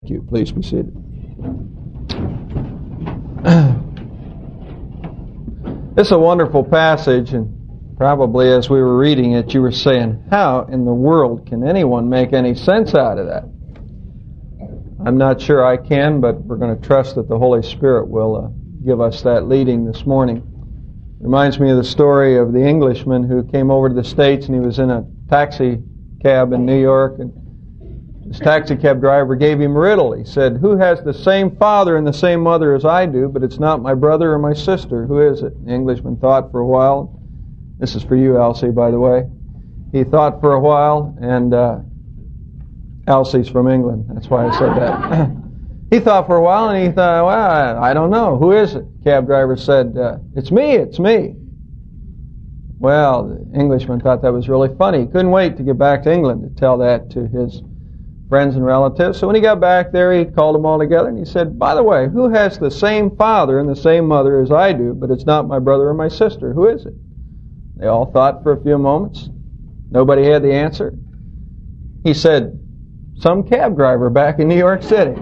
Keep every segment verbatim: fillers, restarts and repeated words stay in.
Thank you. Please be seated. This is a wonderful passage, and probably as we were reading it, you were saying, how in the world can anyone make any sense out of that? I'm not sure I can, but we're going to trust that the Holy Spirit will uh, give us that leading this morning. Reminds me of the story of the Englishman who came over to the States, and he was in a taxi cab in New York, and this taxi cab driver gave him a riddle. He said, who has the same father and the same mother as I do, but it's not my brother or my sister? Who is it? The Englishman thought for a while. This is for you, Elsie, by the way. He thought for a while, and uh, Elsie's from England. That's why I said that. He thought for a while, and he thought, well, I, I don't know. Who is it? Cab driver said, uh, it's me, it's me. Well, the Englishman thought that was really funny. He couldn't wait to get back to England to tell that to his friends and relatives. So when he got back there, he called them all together, and he said, by the way, who has the same father and the same mother as I do, but it's not my brother or my sister? Who is it? They all thought for a few moments. Nobody had the answer. He said, some cab driver back in New York City.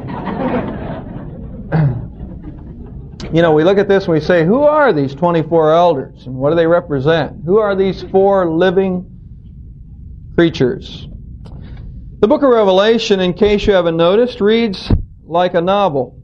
You know, we look at this and we say, who are these twenty-four elders, and what do they represent? Who are these four living creatures? The book of Revelation, in case you haven't noticed, reads like a novel.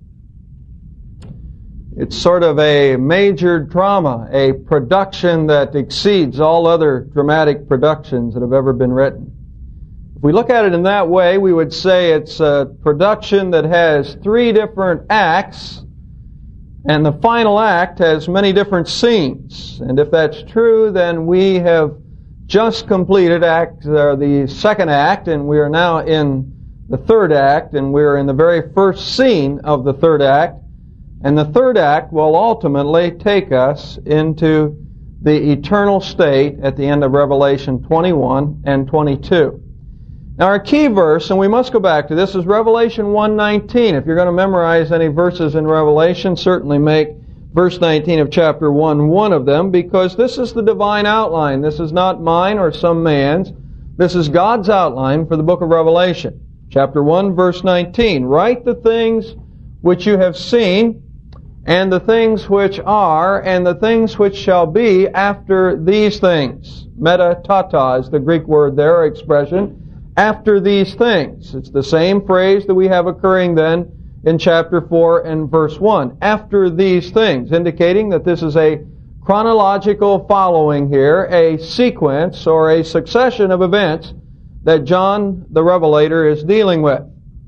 It's sort of a major drama, a production that exceeds all other dramatic productions that have ever been written. If we look at it in that way, we would say it's a production that has three different acts, and the final act has many different scenes. And if that's true, then we have just completed act, uh, the second act, and we are now in the third act, and we're in the very first scene of the third act. And the third act will ultimately take us into the eternal state at the end of Revelation twenty-one and twenty-two. Now our key verse, and we must go back to this, is Revelation one nineteen. If you're going to memorize any verses in Revelation, certainly make verse nineteen of chapter one one of them, because this is the divine outline. This is not mine or some man's. This is God's outline for the book of Revelation. Chapter one, verse nineteen. Write the things which you have seen, and the things which are, and the things which shall be after these things. Meta tata is the Greek word there, or expression. After these things. It's the same phrase that we have occurring then in chapter four and verse one. After these things, indicating that this is a chronological following here, a sequence or a succession of events that John the Revelator is dealing with.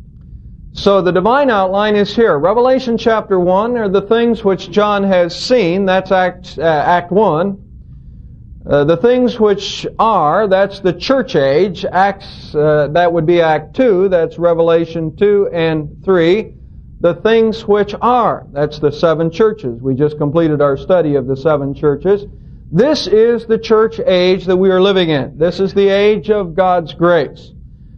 So the divine outline is here. Revelation chapter one are the things which John has seen. That's Act, uh, Act one. Uh, the things which are, that's the church age. Acts, uh, that would be Act two. That's Revelation two and three. The things which are, that's the seven churches. We just completed our study of the seven churches. This is the church age that we are living in. This is the age of God's grace.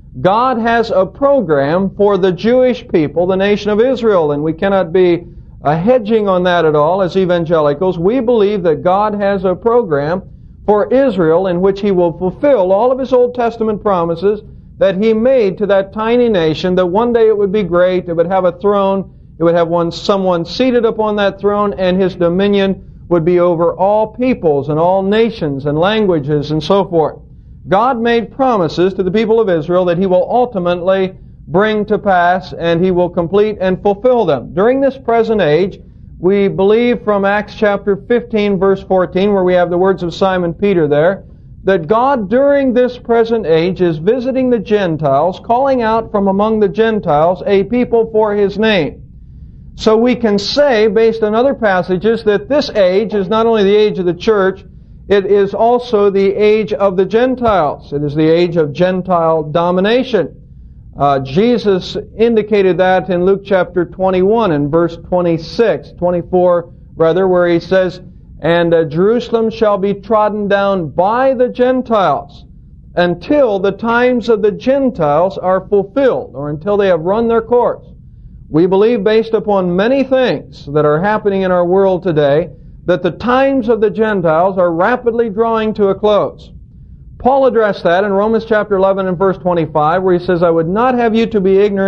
God has a program for the Jewish people, the nation of Israel, and we cannot be uh, hedging on that at all as evangelicals. We believe that God has a program for Israel in which He will fulfill all of His Old Testament promises that He made to that tiny nation, that one day it would be great, it would have a throne, it would have one someone seated upon that throne, and His dominion would be over all peoples and all nations and languages and so forth. God made promises to the people of Israel that He will ultimately bring to pass, and He will complete and fulfill them. During this present age, we believe from Acts chapter fifteen, verse fourteen, where we have the words of Simon Peter there, that God during this present age is visiting the Gentiles, calling out from among the Gentiles a people for His name. So we can say, based on other passages, that this age is not only the age of the church, it is also the age of the Gentiles. It is the age of Gentile domination. Uh, Jesus indicated that in Luke chapter twenty-one and verse twenty-six, twenty-four rather, where He says, and uh, Jerusalem shall be trodden down by the Gentiles until the times of the Gentiles are fulfilled, or until they have run their course. We believe, based upon many things that are happening in our world today, that the times of the Gentiles are rapidly drawing to a close. Paul addressed that in Romans chapter eleven and verse twenty-five, where he says, I would not have you to be ignorant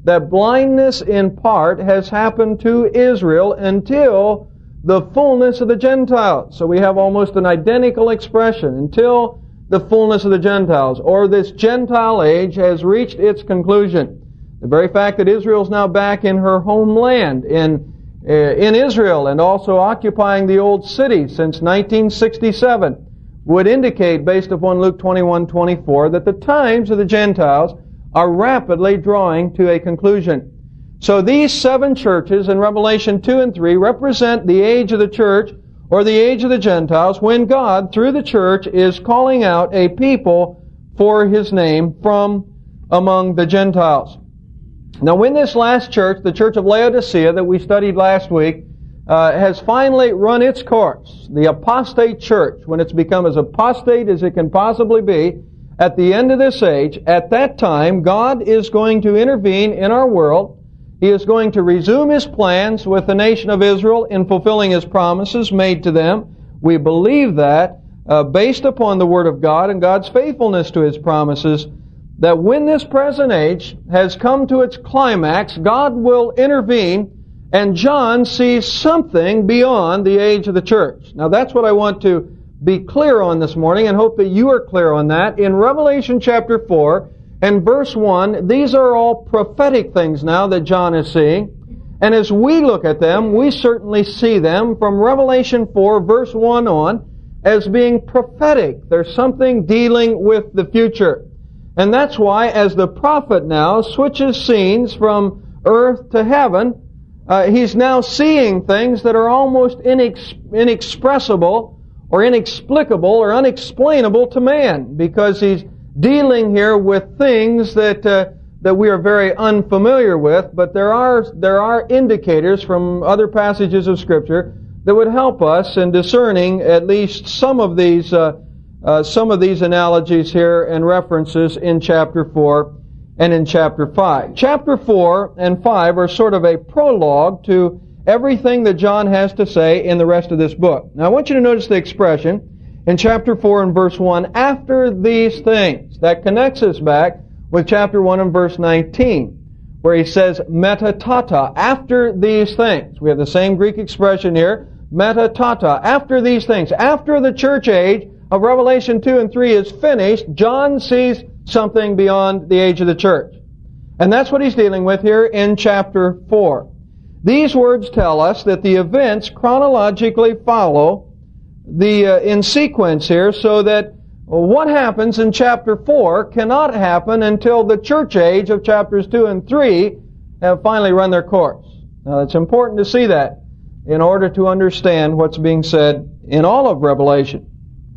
that blindness in part has happened to Israel until the fullness of the Gentiles. So we have almost an identical expression, until the fullness of the Gentiles, or this Gentile age has reached its conclusion. The very fact that Israel is now back in her homeland, in uh, in Israel, and also occupying the old city since nineteen sixty-seven, would indicate, based upon Luke twenty-one twenty-four, that the times of the Gentiles are rapidly drawing to a conclusion. So these seven churches in Revelation two and three represent the age of the church, or the age of the Gentiles, when God, through the church, is calling out a people for His name from among the Gentiles. Now, when this last church, the church of Laodicea that we studied last week, uh, has finally run its course, the apostate church, when it's become as apostate as it can possibly be, at the end of this age, at that time, God is going to intervene in our world. He is going to resume His plans with the nation of Israel in fulfilling His promises made to them. We believe that, uh, based upon the Word of God and God's faithfulness to His promises, that when this present age has come to its climax, God will intervene, and John sees something beyond the age of the church. Now that's what I want to be clear on this morning, and hope that you are clear on that. In Revelation chapter four and verse one, these are all prophetic things now that John is seeing. And as we look at them, we certainly see them from Revelation four verse one on as being prophetic. There's something dealing with the future. And that's why, as the prophet now switches scenes from earth to heaven, uh, he's now seeing things that are almost inex- inexpressible or inexplicable or unexplainable to man, because he's dealing here with things that uh, that we are very unfamiliar with. But there are there are indicators from other passages of Scripture that would help us in discerning at least some of these uh, Uh, some of these analogies here and references in chapter four and in chapter five. Chapter four and five are sort of a prologue to everything that John has to say in the rest of this book. Now I want you to notice the expression in chapter four and verse one, after these things. That connects us back with chapter one and verse nineteen, where he says, meta tata, after these things. We have the same Greek expression here, meta tata, after these things. After the church age of Revelation two and three is finished, John sees something beyond the age of the church. And that's what he's dealing with here in chapter four. These words tell us that the events chronologically follow the uh, in sequence here, so that what happens in chapter four cannot happen until the church age of chapters two and three have finally run their course. Now it's important to see that in order to understand what's being said in all of Revelation.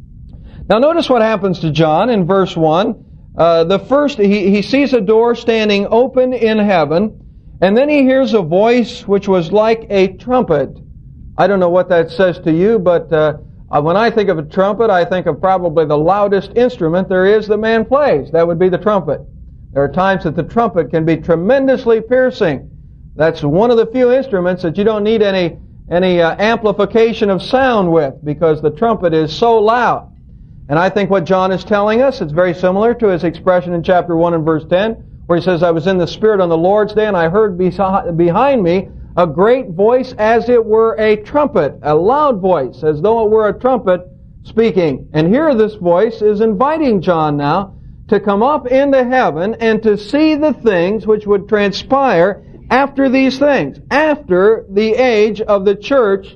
Now notice what happens to John in verse one. Uh, the first, he, he sees a door standing open in heaven, and then he hears a voice which was like a trumpet. I don't know what that says to you, but uh, when I think of a trumpet, I think of probably the loudest instrument there is that man plays. That would be the trumpet. There are times that the trumpet can be tremendously piercing. That's one of the few instruments that you don't need any, any uh, amplification of sound with, because the trumpet is so loud. And I think what John is telling us, it's very similar to his expression in chapter one and verse ten, where he says, I was in the Spirit on the Lord's day, and I heard behind me a great voice as it were a trumpet, a loud voice, as though it were a trumpet speaking. And here this voice is inviting John now to come up into heaven and to see the things which would transpire after these things, after the age of the church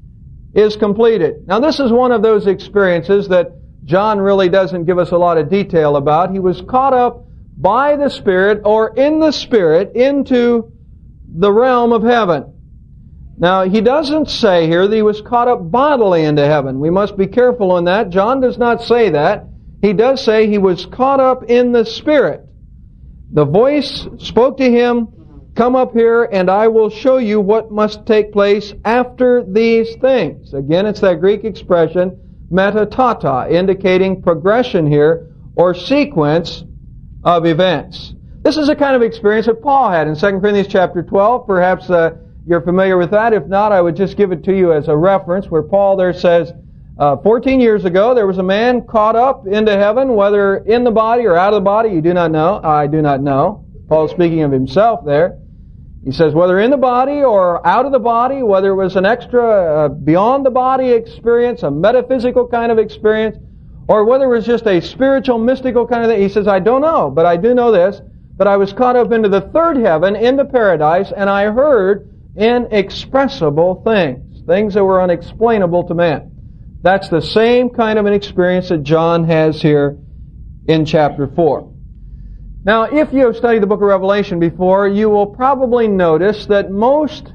is completed. Now this is one of those experiences that John really doesn't give us a lot of detail about. He was caught up by the Spirit, or in the Spirit, into the realm of heaven. Now, he doesn't say here that he was caught up bodily into heaven. We must be careful on that. John does not say that. He does say he was caught up in the Spirit. The voice spoke to him, come up here and I will show you what must take place after these things. Again, it's that Greek expression, meta tata, indicating progression here, or sequence of events. This is a kind of experience that Paul had in Second Corinthians chapter twelve. Perhaps uh, you're familiar with that. If not, I would just give it to you as a reference, where Paul there says, uh, fourteen years ago, there was a man caught up into heaven, whether in the body or out of the body, you do not know. I do not know. Paul's speaking of himself there. He says, whether in the body or out of the body, whether it was an extra, uh, beyond the body experience, a metaphysical kind of experience, or whether it was just a spiritual, mystical kind of thing, he says, I don't know, but I do know this, that I was caught up into the third heaven, into paradise, and I heard inexpressible things, things that were unexplainable to man. That's the same kind of an experience that John has here in chapter four. Now, if you have studied the book of Revelation before, you will probably notice that most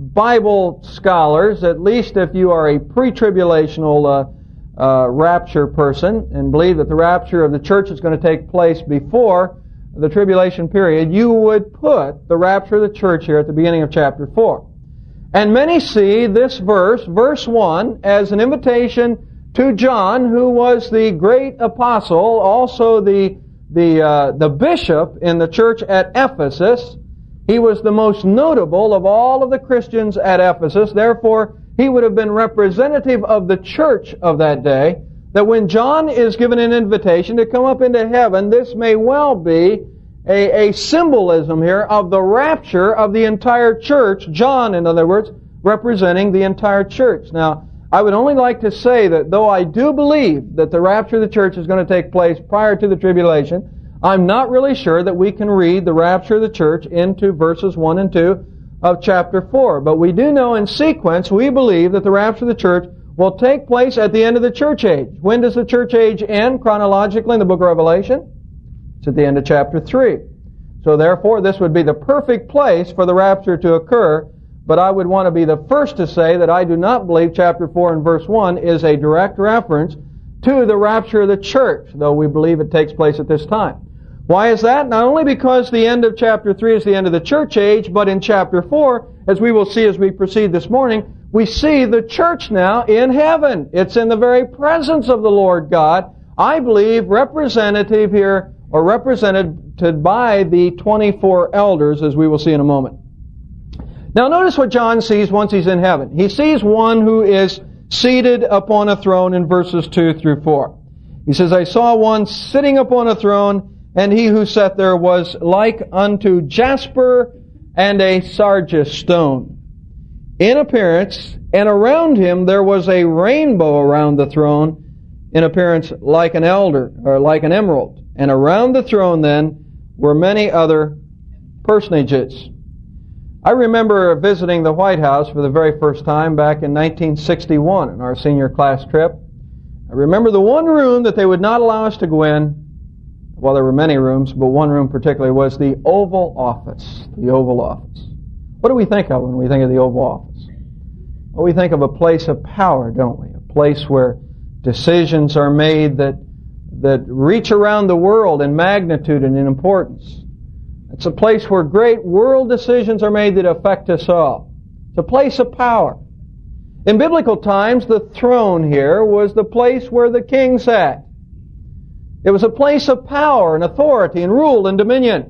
Bible scholars, at least if you are a pre-tribulational uh, uh, rapture person and believe that the rapture of the church is going to take place before the tribulation period, you would put the rapture of the church here at the beginning of chapter four. And many see this verse, verse one, as an invitation to John, who was the great apostle, also the the uh, the bishop in the church at Ephesus. He was the most notable of all of the Christians at Ephesus. Therefore, he would have been representative of the church of that day. That when John is given an invitation to come up into heaven, this may well be a, a symbolism here of the rapture of the entire church. John, in other words, representing the entire church. Now, I would only like to say that though I do believe that the rapture of the church is going to take place prior to the tribulation, I'm not really sure that we can read the rapture of the church into verses one and two of chapter four. But we do know in sequence, we believe that the rapture of the church will take place at the end of the church age. When does the church age end chronologically in the book of Revelation? It's at the end of chapter three. So therefore, this would be the perfect place for the rapture to occur. But I would want to be the first to say that I do not believe chapter four and verse one is a direct reference to the rapture of the church, though we believe it takes place at this time. Why is that? Not only because the end of chapter three is the end of the church age, but in chapter four, as we will see as we proceed this morning, we see the church now in heaven. It's in the very presence of the Lord God. I believe representative here, or represented by the twenty-four elders, as we will see in a moment. Now notice what John sees once he's in heaven. He sees one who is seated upon a throne in verses two through four. He says, I saw one sitting upon a throne, and he who sat there was like unto jasper and a sardius stone in appearance, and around him there was a rainbow around the throne, in appearance like an elder, or like an emerald. And around the throne then were many other personages. I remember visiting the White House for the very first time back in nineteen sixty-one in our senior class trip. I remember the one room that they would not allow us to go in. Well, there were many rooms, but one room particularly was the Oval Office. The Oval Office. What do we think of when we think of the Oval Office? Well, we think of a place of power, don't we? A place where decisions are made that that reach around the world in magnitude and in importance. It's a place where great world decisions are made that affect us all. It's a place of power. In biblical times, the throne here was the place where the king sat. It was a place of power and authority and rule and dominion.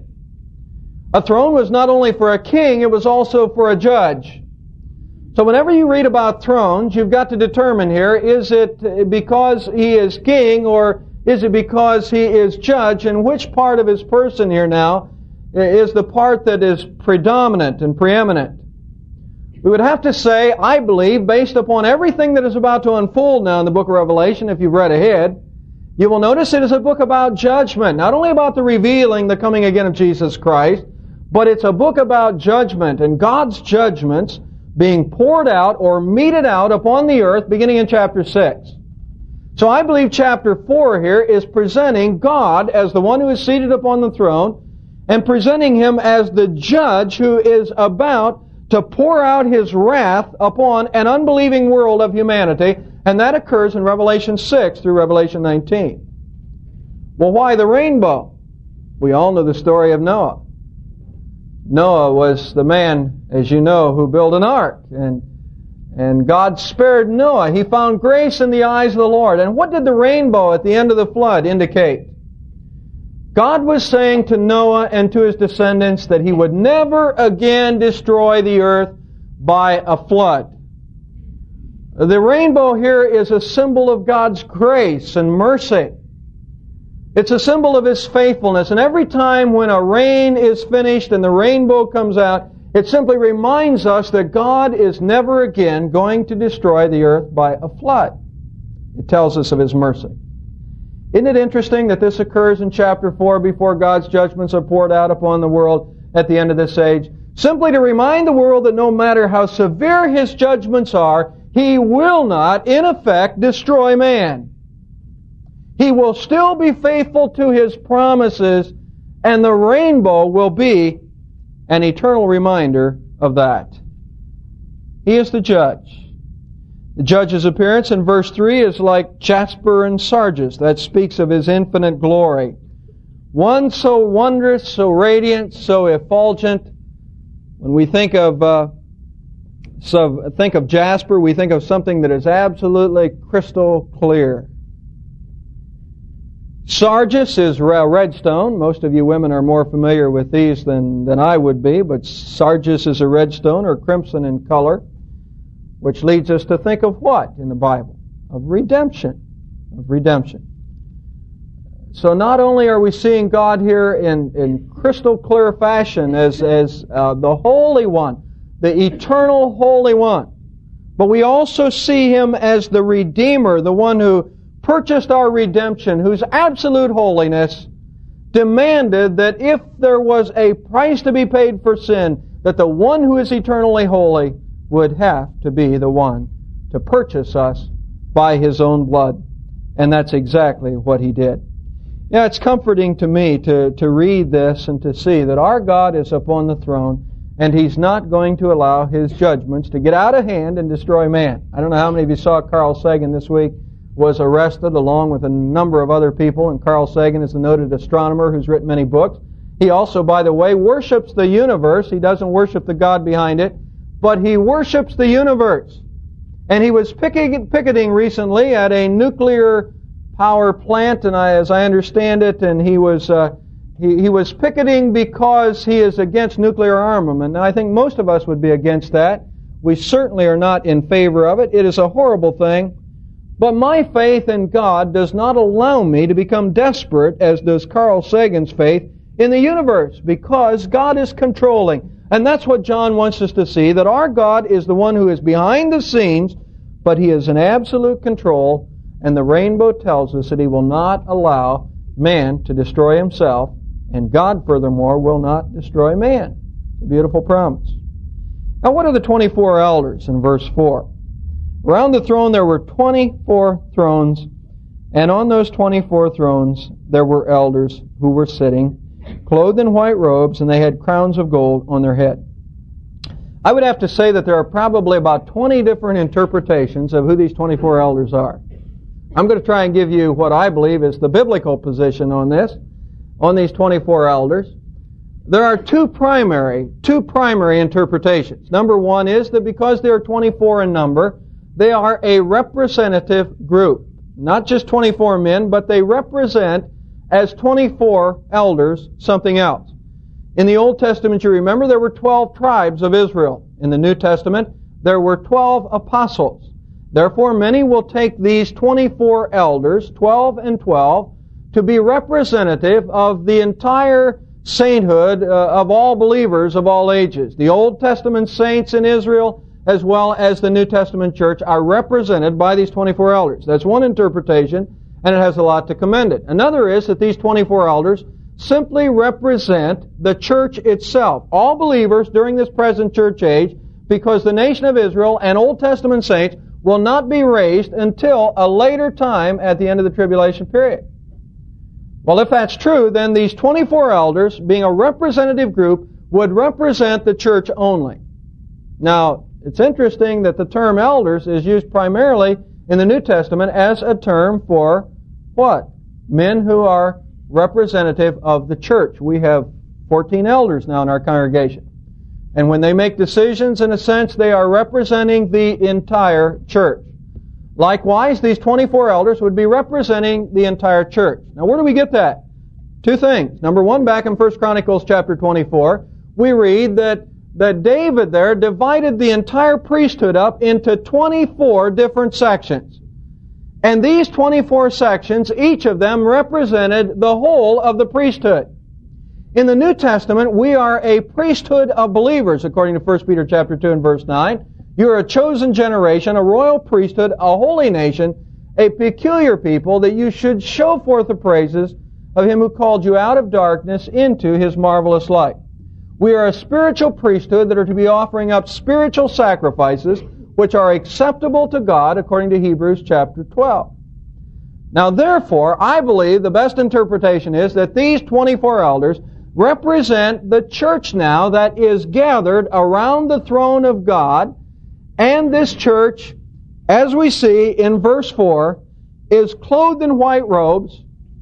A throne was not only for a king, it was also for a judge. So whenever you read about thrones, you've got to determine here, is it because he is king or is it because he is judge? And which part of his person here now is the part that is predominant and preeminent? We would have to say, I believe, based upon everything that is about to unfold now in the book of Revelation, if you've read ahead, you will notice it is a book about judgment, not only about the revealing, the coming again of Jesus Christ, but it's a book about judgment and God's judgments being poured out or meted out upon the earth beginning in chapter six. So I believe chapter four here is presenting God as the one who is seated upon the throne and presenting Him as the judge who is about to pour out His wrath upon an unbelieving world of humanity, and that occurs in Revelation six through Revelation nineteen. Well, why the rainbow? We all know the story of Noah. Noah was the man, as you know, who built an ark, and and God spared Noah. He found grace in the eyes of the Lord. And what did the rainbow at the end of the flood indicate? God was saying to Noah and to his descendants that He would never again destroy the earth by a flood. The rainbow here is a symbol of God's grace and mercy. It's a symbol of His faithfulness. And every time when a rain is finished and the rainbow comes out, it simply reminds us that God is never again going to destroy the earth by a flood. It tells us of His mercy. Isn't it interesting that this occurs in chapter four before God's judgments are poured out upon the world at the end of this age? Simply to remind the world that no matter how severe His judgments are, He will not, in effect, destroy man. He will still be faithful to His promises, and the rainbow will be an eternal reminder of that. He is the judge. The judge's appearance in verse three is like jasper and sardius. That speaks of His infinite glory. One so wondrous, so radiant, so effulgent. When we think of uh, so think of jasper, we think of something that is absolutely crystal clear. Sardius is redstone. Most of you women are more familiar with these than, than I would be, but sardius is a redstone or crimson in color, which leads us to think of what in the Bible? Of redemption. Of redemption. So not only are we seeing God here in, in crystal clear fashion as, as uh, the Holy One, the eternal Holy One, but we also see Him as the Redeemer, the one who purchased our redemption, whose absolute holiness demanded that if there was a price to be paid for sin, that the one who is eternally holy would have to be the one to purchase us by His own blood. And that's exactly what He did. Yeah, it's comforting to me to, to read this and to see that our God is upon the throne and He's not going to allow His judgments to get out of hand and destroy man. I don't know how many of you saw Carl Sagan this week was arrested along with a number of other people, and Carl Sagan is a noted astronomer who's written many books. He also, by the way, worships the universe. He doesn't worship the God behind it, but he worships the universe. And he was picketing, picketing recently at a nuclear power plant, and I, as I understand it, and he was uh, he, he was picketing because he is against nuclear armament. And I think most of us would be against that. We certainly are not in favor of it. It is a horrible thing. But my faith in God does not allow me to become desperate, as does Carl Sagan's faith in the universe, because God is controlling. And that's what John wants us to see, that our God is the one who is behind the scenes, but He is in absolute control, and the rainbow tells us that He will not allow man to destroy himself, and God, furthermore, will not destroy man. A beautiful promise. Now, what are the twenty-four elders in verse four? Around the throne there were twenty-four thrones, and on those twenty-four thrones there were elders who were sitting, clothed in white robes, and they had crowns of gold on their head. I would have to say that there are probably about twenty different interpretations of who these twenty-four elders are. I'm going to try and give you what I believe is the biblical position on this, on these twenty-four elders. There are two primary, two primary interpretations. Number one is that because there are twenty-four in number, they are a representative group. Not just twenty-four men, but they represent, as twenty-four elders, something else. In the Old Testament, you remember, there were twelve tribes of Israel. In the New Testament, there were twelve apostles. Therefore, many will take these twenty-four elders, twelve and twelve, to be representative of the entire sainthood uh, of all believers of all ages. The Old Testament saints in Israel, as well as the New Testament church, are represented by these twenty-four elders. That's one interpretation, and it has a lot to commend it. Another is that these twenty-four elders simply represent the church itself, all believers during this present church age, because the nation of Israel and Old Testament saints will not be raised until a later time at the end of the tribulation period. Well, if that's true, then these twenty-four elders, being a representative group, would represent the church only. Now, it's interesting that the term elders is used primarily in the New Testament as a term for what? Men who are representative of the church. We have fourteen elders now in our congregation. And when they make decisions, in a sense, they are representing the entire church. Likewise, these twenty-four elders would be representing the entire church. Now, where do we get that? Two things. Number one, back in First Chronicles chapter twenty-four, we read that that David there divided the entire priesthood up into twenty-four different sections. And these twenty-four sections, each of them represented the whole of the priesthood. In the New Testament, we are a priesthood of believers, according to First Peter chapter two and verse nine. You are a chosen generation, a royal priesthood, a holy nation, a peculiar people, that you should show forth the praises of Him who called you out of darkness into His marvelous light. We are a spiritual priesthood that are to be offering up spiritual sacrifices which are acceptable to God, according to Hebrews chapter twelve. Now, therefore, I believe the best interpretation is that these twenty-four elders represent the church now that is gathered around the throne of God, and this church, as we see in verse four, is clothed in white robes,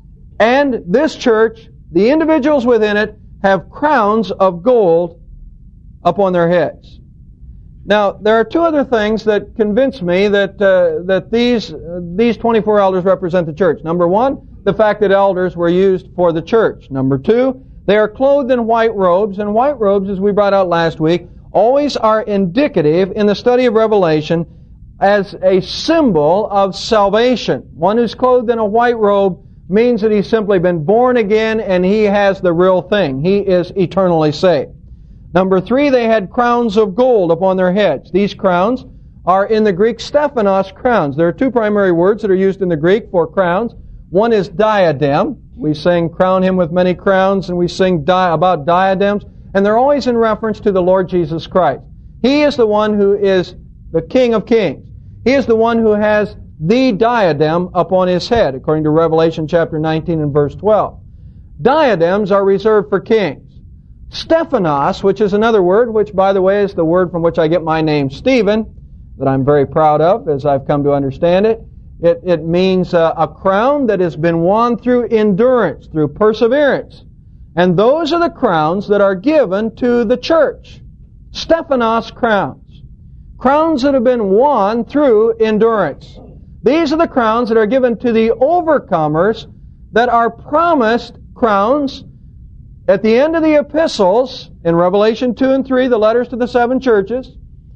and this church, the individuals within it, have crowns of gold upon their heads. Now, there are two other things that convince me that uh, that these uh, these twenty-four elders represent the church. Number one, the fact that elders were used for the church. Number two, they are clothed in white robes, and white robes, as we brought out last week, always are indicative in the study of Revelation as a symbol of salvation. One who's clothed in a white robe means that he's simply been born again and he has the real thing. He is eternally saved. Number three, they had crowns of gold upon their heads. These crowns are in the Greek Stephanos crowns. There are two primary words that are used in the Greek for crowns. One is diadem. We sing crown him with many crowns, and we sing di- about diadems. And they're always in reference to the Lord Jesus Christ. He is the one who is the King of Kings. He is the one who has the diadem upon His head, according to Revelation chapter nineteen and verse twelve. Diadems are reserved for kings. Stephanos, which is another word, which, by the way, is the word from which I get my name, Stephen, that I'm very proud of as I've come to understand it. It, it means uh, a crown that has been won through endurance, through perseverance. And those are the crowns that are given to the church. Stephanos crowns. Crowns that have been won through endurance. These are the crowns that are given to the overcomers that are promised crowns at the end of the epistles, in Revelation two and three, the letters to the seven churches.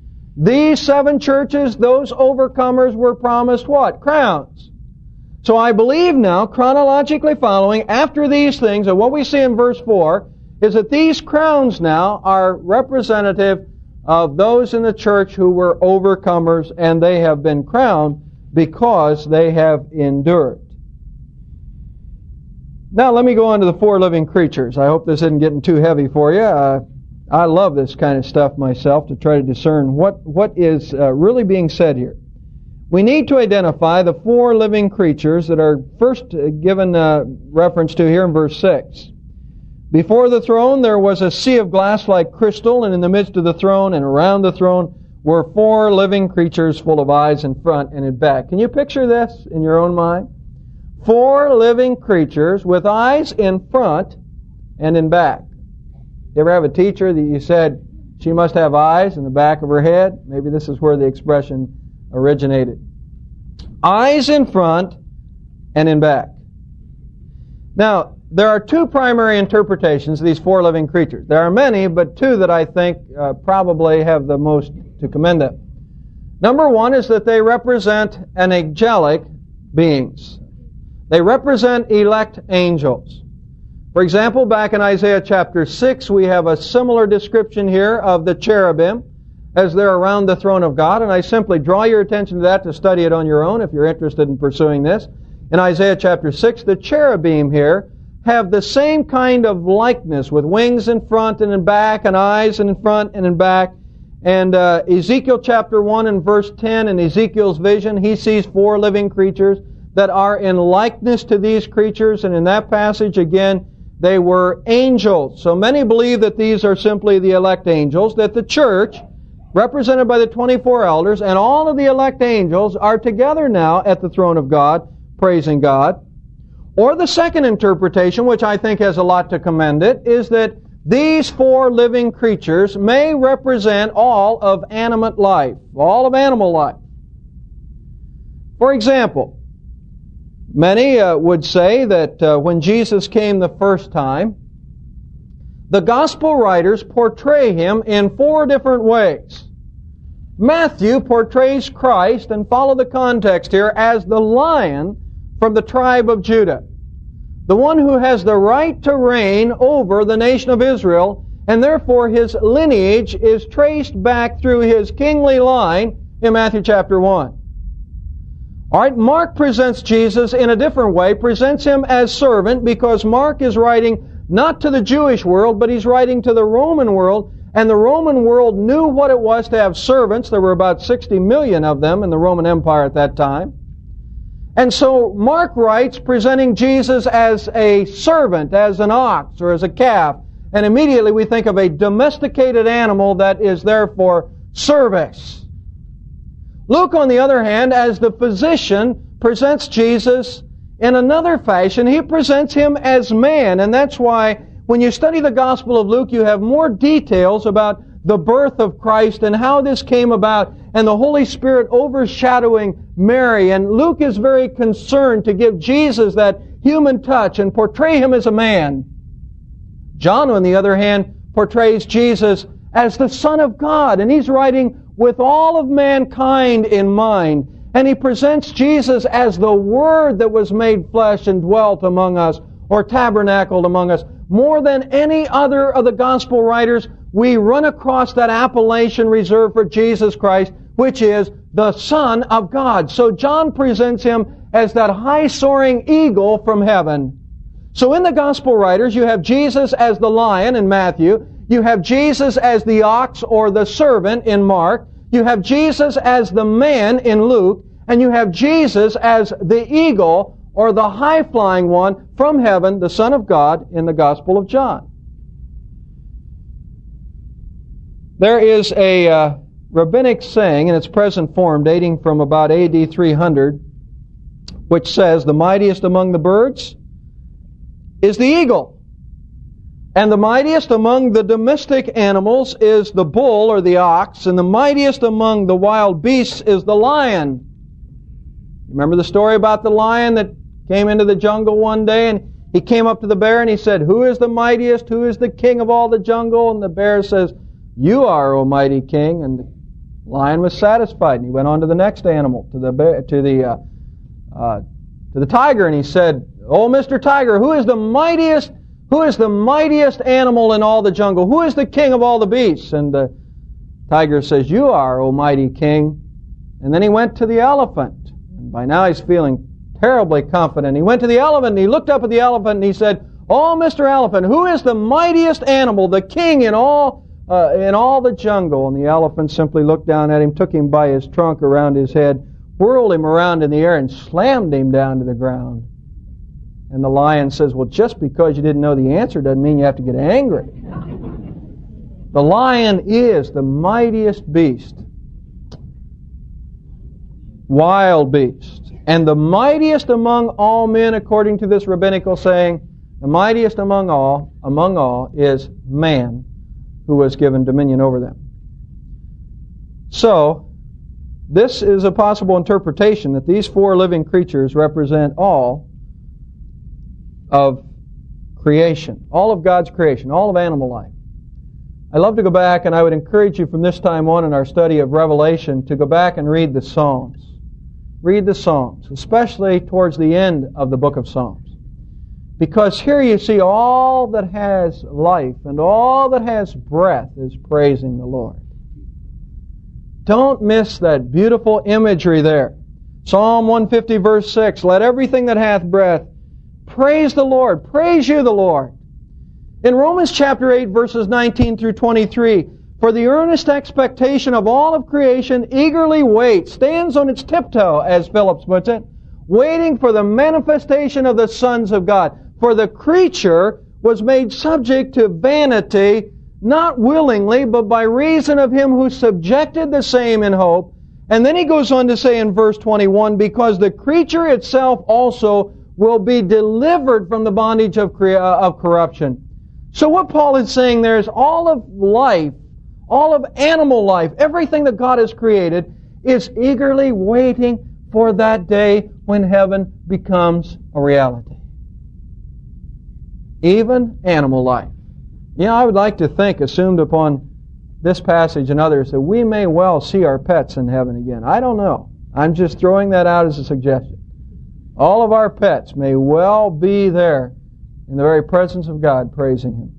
These seven churches, those overcomers were promised what? Crowns. So I believe now, chronologically following, after these things, and what we see in verse four, is that these crowns now are representative of those in the church who were overcomers, and they have been crowned because they have endured. Now let me go on to the four living creatures. I hope this isn't getting too heavy for you. Uh, I love this kind of stuff myself, to try to discern what, what is uh, really being said here. We need to identify the four living creatures that are first given uh, reference to here in verse six. Before the throne there was a sea of glass like crystal, and in the midst of the throne and around the throne were four living creatures full of eyes in front and in back. Can you picture this in your own mind? Four living creatures with eyes in front and in back. You ever have a teacher that you said she must have eyes in the back of her head? Maybe this is where the expression originated. Eyes in front and in back. Now, there are two primary interpretations of these four living creatures. There are many, but two that I think uh, probably have the most to commend them. Number one is that they represent angelic beings. They represent elect angels. For example, back in Isaiah chapter six, we have a similar description here of the cherubim as they're around the throne of God, and I simply draw your attention to that to study it on your own if you're interested in pursuing this. In Isaiah chapter six, the cherubim here have the same kind of likeness with wings in front and in back and eyes in front and in back. And uh, Ezekiel chapter one and verse ten, in Ezekiel's vision, he sees four living creatures that are in likeness to these creatures, and in that passage again, they were angels. So many believe that these are simply the elect angels, that the church, represented by the twenty-four elders, and all of the elect angels are together now at the throne of God, praising God. Or the second interpretation, which I think has a lot to commend it, is that these four living creatures may represent all of animate life, all of animal life. For example, many uh, would say that uh, when Jesus came the first time, the gospel writers portray Him in four different ways. Matthew portrays Christ, and follow the context here, as the Lion from the tribe of Judah. The one who has the right to reign over the nation of Israel, and therefore his lineage is traced back through his kingly line in Matthew chapter one. All right, Mark presents Jesus in a different way, presents him as servant, because Mark is writing not to the Jewish world, but he's writing to the Roman world, and the Roman world knew what it was to have servants. There were about sixty million of them in the Roman Empire at that time. And so Mark writes presenting Jesus as a servant, as an ox, or as a calf, and immediately we think of a domesticated animal that is there for service. Luke, on the other hand, as the physician, presents Jesus in another fashion. He presents him as man, and that's why when you study the Gospel of Luke, you have more details about the birth of Christ and how this came about, and the Holy Spirit overshadowing Mary. And Luke is very concerned to give Jesus that human touch and portray him as a man. John, on the other hand, portrays Jesus as the Son of God, and he's writing with all of mankind in mind. And he presents Jesus as the Word that was made flesh and dwelt among us, or tabernacled among us. More than any other of the Gospel writers, we run across that appellation reserved for Jesus Christ, which is the Son of God. So John presents him as that high-soaring eagle from heaven. So in the Gospel writers, you have Jesus as the lion in Matthew. You have Jesus as the ox or the servant in Mark. You have Jesus as the man in Luke. And you have Jesus as the eagle or the high-flying one from heaven, the Son of God, in the Gospel of John. There is a uh, rabbinic saying in its present form dating from about A D three hundred, which says, "The mightiest among the birds is the eagle. And the mightiest among the domestic animals is the bull or the ox, and the mightiest among the wild beasts is the lion." Remember the story about the lion that came into the jungle one day, and he came up to the bear and he said, "Who is the mightiest? Who is the king of all the jungle?" And the bear says, "You are, O mighty king." And the lion was satisfied, and he went on to the next animal, to the bear, to the uh, uh, to the tiger, and he said, "Oh, Mister Tiger, who is the mightiest? Who is the mightiest animal in all the jungle? Who is the king of all the beasts?" And the tiger says, "You are, O mighty king." And then he went to the elephant. And by now he's feeling terribly confident. He went to the elephant and he looked up at the elephant and he said, "Oh, Mister Elephant, who is the mightiest animal, the king in all uh, in all the jungle?" And the elephant simply looked down at him, took him by his trunk around his head, whirled him around in the air, and slammed him down to the ground. And the lion says, "Well, just because you didn't know the answer doesn't mean you have to get angry." The lion is the mightiest beast, wild beast, and the mightiest among all men, according to this rabbinical saying. The mightiest among all, among all, is man, who was given dominion over them. So, this is a possible interpretation that these four living creatures represent all of creation, all of God's creation, all of animal life. I love to go back, and I would encourage you from this time on in our study of Revelation to go back and read the Psalms. Read the Psalms, especially towards the end of the book of Psalms. Because here you see all that has life and all that has breath is praising the Lord. Don't miss that beautiful imagery there. Psalm one fifty verse six, "Let everything that hath breath praise the Lord." Praise you, the Lord. In Romans chapter eight, verses nineteen through twenty-three, "For the earnest expectation of all of creation eagerly waits," stands on its tiptoe, as Phillips puts it, waiting for the manifestation of the sons of God. For the creature was made subject to vanity, not willingly, but by reason of him who subjected the same in hope. And then he goes on to say in verse twenty-one, "Because the creature itself also will be delivered from the bondage of, cre- uh, of corruption." So what Paul is saying there is all of life, all of animal life, everything that God has created is eagerly waiting for that day when heaven becomes a reality. Even animal life. You know, I would like to think, assumed upon this passage and others that we may well see our pets in heaven again. I don't know. I'm just throwing that out as a suggestion. All of our pets may well be there in the very presence of God praising Him.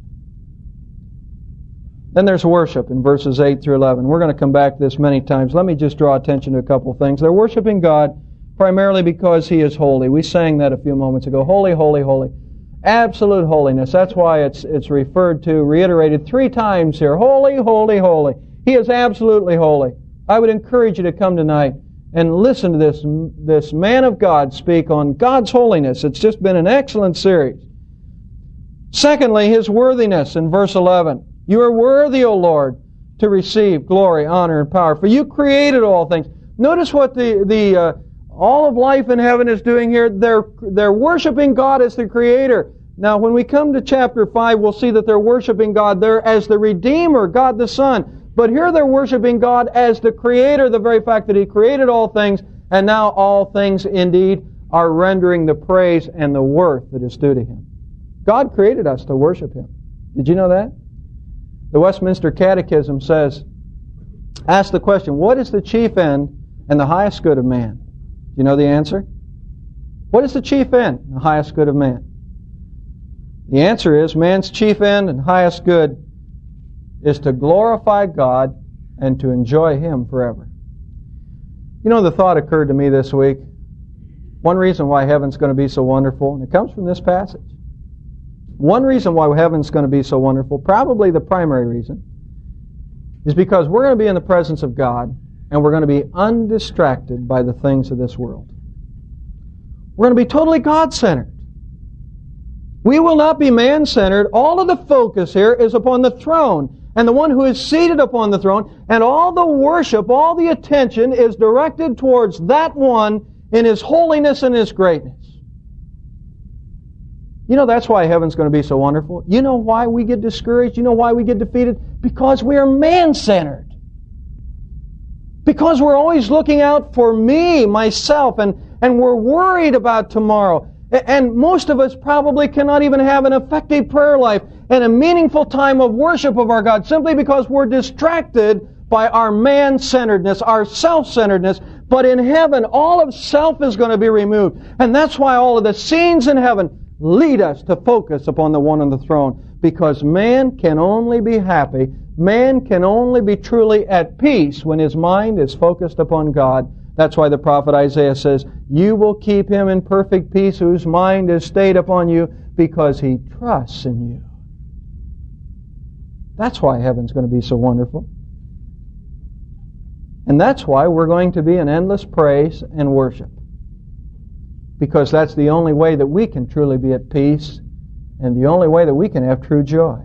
Then there's worship in verses eight through eleven. We're going to come back to this many times. Let me just draw attention to a couple of things. They're worshiping God primarily because He is holy. We sang that a few moments ago. Holy, holy, holy. Absolute holiness. That's why it's it's referred to, reiterated three times here. Holy, holy, holy. He is absolutely holy. I would encourage you to come tonight and listen to this, this man of God speak on God's holiness. It's just been an excellent series. Secondly, His worthiness in verse eleven. You are worthy, O Lord, to receive glory, honor, and power, for you created all things. Notice what the, the uh, all of life in heaven is doing here. They're, they're worshiping God as the Creator. Now, when we come to chapter five, we'll see that they're worshiping God there as the Redeemer, God the Son. But here they're worshiping God as the Creator, the very fact that He created all things, and now all things indeed are rendering the praise and the worth that is due to Him. God created us to worship Him. Did you know that? The Westminster Catechism says, ask the question, what is the chief end and the highest good of man? Do you know the answer? What is the chief end and the highest good of man? The answer is, man's chief end and highest good is to glorify God and to enjoy Him forever. You know, the thought occurred to me this week. One reason why heaven's going to be so wonderful, and it comes from this passage. One reason why heaven's going to be so wonderful, probably the primary reason, is because we're going to be in the presence of God and we're going to be undistracted by the things of this world. We're going to be totally God-centered. We will not be man-centered. All of the focus here is upon the throne and the one who is seated upon the throne, and all the worship, all the attention is directed towards that one in His holiness and His greatness. You know, that's why heaven's going to be so wonderful. You know why we get discouraged? You know why we get defeated? Because we are man-centered. Because we're always looking out for me, myself, and, and we're worried about tomorrow. And most of us probably cannot even have an effective prayer life and a meaningful time of worship of our God simply because we're distracted by our man-centeredness, our self-centeredness. But in heaven, all of self is going to be removed. And that's why all of the scenes in heaven lead us to focus upon the one on the throne. Because man can only be happy, man can only be truly at peace when his mind is focused upon God. That's why the prophet Isaiah says, you will keep him in perfect peace whose mind is stayed upon you because he trusts in you. That's why heaven's going to be so wonderful. And that's why we're going to be in endless praise and worship. Because that's the only way that we can truly be at peace and the only way that we can have true joy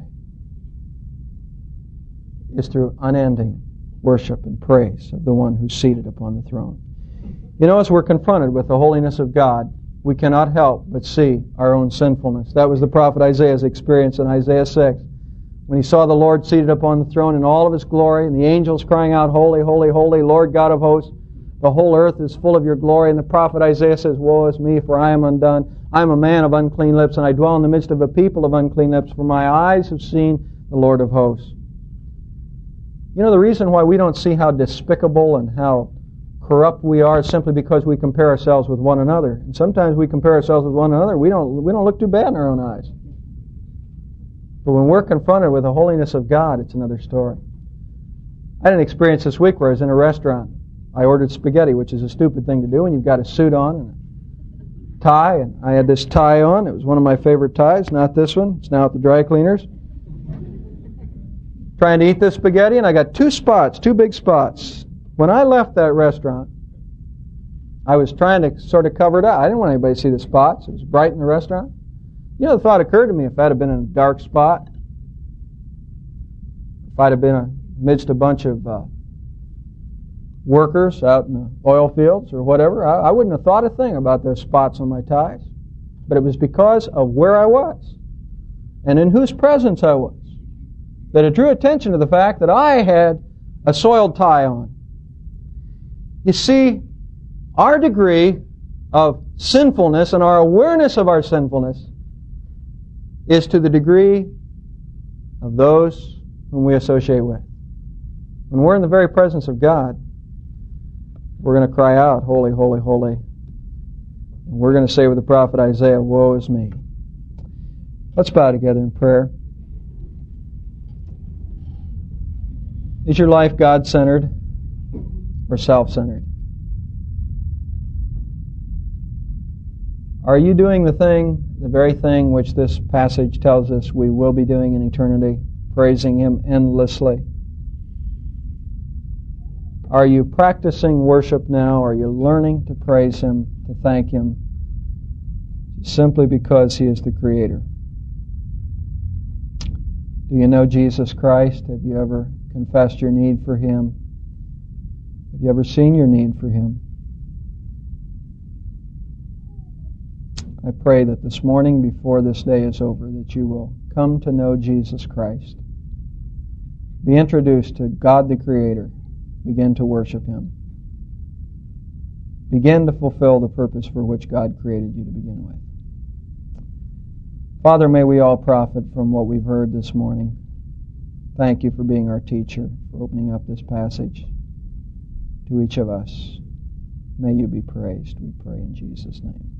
is through unending worship and praise of the one who's seated upon the throne. You know, as we're confronted with the holiness of God, we cannot help but see our own sinfulness. That was the prophet Isaiah's experience in Isaiah six. When he saw the Lord seated upon the throne in all of His glory, and the angels crying out, Holy, holy, holy, Lord God of hosts, the whole earth is full of your glory. And the prophet Isaiah says, woe is me, for I am undone. I am a man of unclean lips, and I dwell in the midst of a people of unclean lips, for my eyes have seen the Lord of hosts. You know, the reason why we don't see how despicable and how corrupt we are is simply because we compare ourselves with one another. And sometimes we compare ourselves with one another. We don't, we don't look too bad in our own eyes. But when we're confronted with the holiness of God, it's another story. I had an experience this week where I was in a restaurant. I ordered spaghetti, which is a stupid thing to do when you've got a suit on and a tie. And I had this tie on. It was one of my favorite ties, not this one. It's now at the dry cleaners. Trying to eat this spaghetti, and I got two spots, two big spots. When I left that restaurant, I was trying to sort of cover it up. I didn't want anybody to see the spots. It was bright in the restaurant. You know, the thought occurred to me, if I'd have been in a dark spot, if I'd have been amidst a bunch of uh, workers out in the oil fields or whatever, I, I wouldn't have thought a thing about those spots on my ties. But it was because of where I was and in whose presence I was that it drew attention to the fact that I had a soiled tie on. You see, our degree of sinfulness and our awareness of our sinfulness is to the degree of those whom we associate with. When we're in the very presence of God, we're going to cry out, holy, holy, holy. And we're going to say with the prophet Isaiah, woe is me. Let's bow together in prayer. Is your life God-centered or self-centered? Are you doing the thing, the very thing which this passage tells us we will be doing in eternity, praising Him endlessly? Are you practicing worship now? Are you learning to praise Him, to thank Him, simply because He is the Creator? Do you know Jesus Christ? Have you ever confessed your need for Him? Have you ever seen your need for Him? I pray that this morning, before this day is over, that you will come to know Jesus Christ. Be introduced to God the Creator. Begin to worship Him. Begin to fulfill the purpose for which God created you to begin with. Father, may we all profit from what we've heard this morning. Thank you for being our teacher, for opening up this passage to each of us. May you be praised, we pray in Jesus' name.